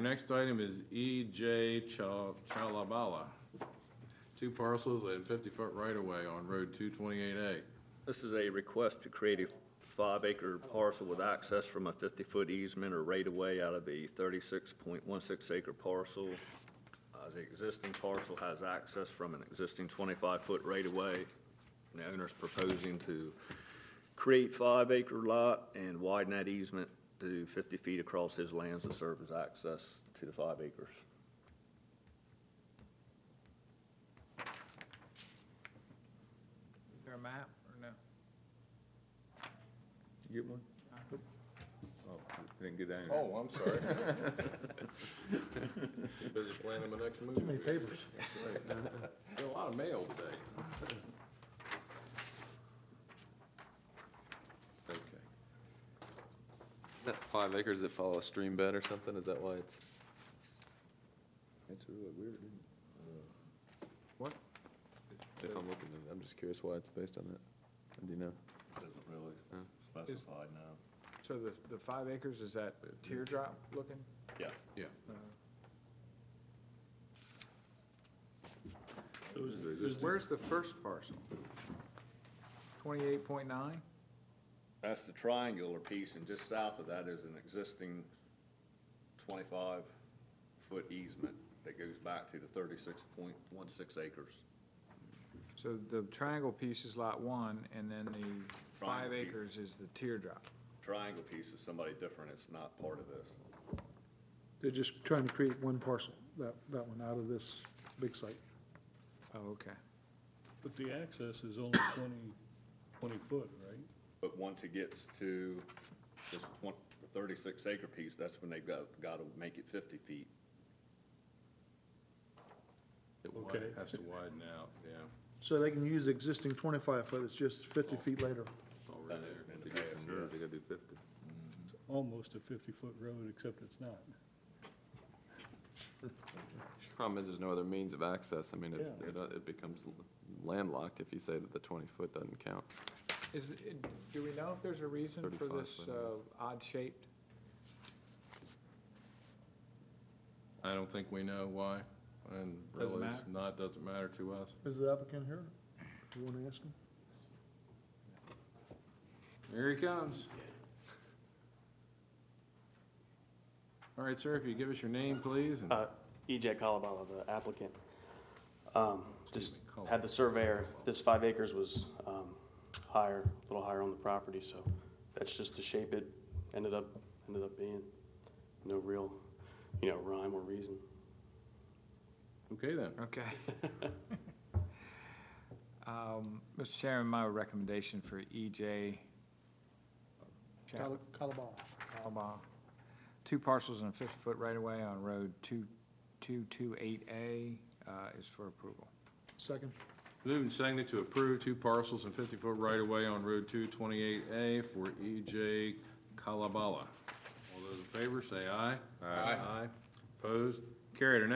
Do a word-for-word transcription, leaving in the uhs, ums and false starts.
next item is E J Chalabala. Two parcels and fifty-foot right-of-way on Road two twenty-eight A. This is a request to create a five-acre parcel with access from a fifty-foot easement or right-of-way out of a thirty-six point one six acre parcel. Uh, The existing parcel has access from an existing twenty-five foot right-of-way. The owner's proposing to create five-acre lot and widen that easement to fifty feet across his lands to serve as access to the five acres. Is there a map or no? You get one? Oh, didn't get down here. Oh, I'm sorry. Busy planning my next move. Too many papers. That's right. Got a lot of mail today. Okay. Is that five acres that follow a stream bed or something? Is that why it's? That's really weird, isn't it? What? If I'm looking, at it, I'm just curious why it's based on that. Do you know? Doesn't really Huh? specify now. So the, the five acres, is that teardrop looking? Yes. Yeah. Where's the first parcel? Twenty-eight point nine? That's the triangular piece, and just south of that is an existing twenty-five foot easement that goes back to the thirty-six point one six acres. So the triangle piece is lot one, and then the five Triangle piece. acres is the teardrop. Triangle piece is somebody different, it's not part of this. They're just trying to create one parcel, that, that one, out of this big site. Oh, okay. But the access is only twenty, twenty foot, right? But once it gets to this twenty, thirty-six acre piece, that's when they've got, got to make it fifty feet. It wi- Okay. has to widen out, yeah. So they can use existing twenty-five foot, it's just fifty feet later. Already there. In the To get past, from here, yeah. they gotta do fifty. It's almost a fifty foot road, except it's not. Problem is, there's no other means of access. I mean, it, Yeah. it, uh, it becomes landlocked if you say that the twenty foot doesn't count. Is, it- do we know if there's a reason for thirty-five this foot is. uh, odd shaped? I don't think we know why, and Doesn't really, it's matter? not, doesn't matter to us. Is the applicant here? You want to ask him? Here he comes. All right, sir, if you give us your name, please, and Uh, E J Calabala, the applicant. Um, Just Excuse me, had the surveyor, this five acres was um, higher, a little higher on the property, so that's just to shape it, ended up, ended up being. No real, you know, rhyme or reason. okay then. Okay. Um, Mister Chairman, my recommendation for E J Cala- Calabala. Calabah, two parcels and a fifty-foot right-of-way on Road two two two eight A uh, is for approval. Second. Moved and seconded to approve two parcels and fifty-foot right-of-way on Road two twenty-eight A for E J Calabala. All those in favor, say aye. Aye. Aye. Opposed? Carried. Our next